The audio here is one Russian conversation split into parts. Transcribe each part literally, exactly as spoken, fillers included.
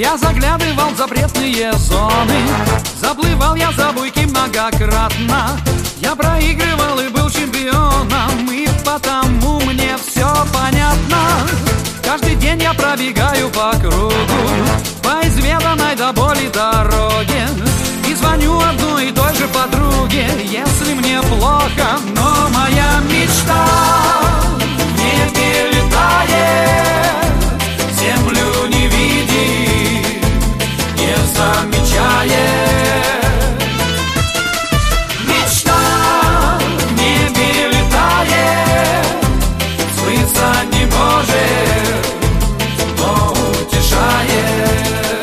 Я заглядывал в запретные зоны, заплывал я за буйки многократно. Я проигрывал и был чемпионом, и потому мне все понятно. Каждый день я пробегаю по кругу, по изведанной до боли дороге, и звоню одной и той же подруге, если мне плохо. Но моя мечта в небе летает, землю не видит, не замечает. Мечта в небе летает, сбыться не может, но утешает.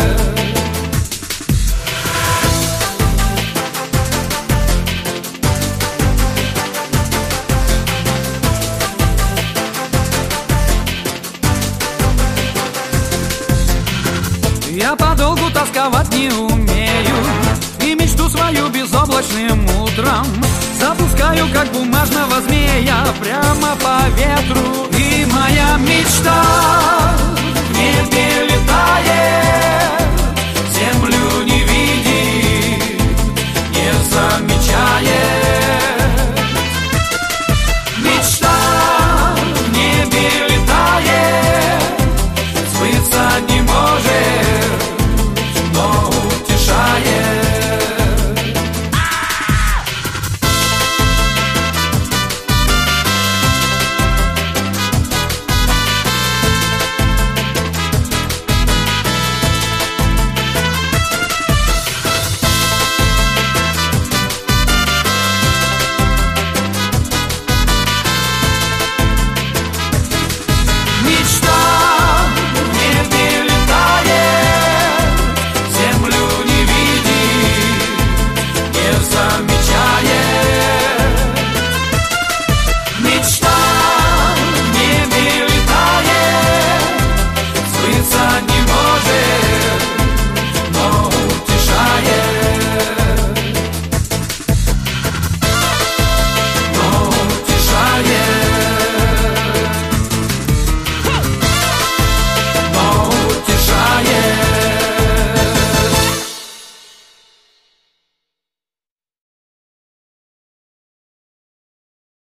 Я подолгу тосковать не умею, и мечту свою безоблачным утром запускаю, как бумажного змея, прямо по ветру. И моя мечта в небе летает, землю не видит, не замечает.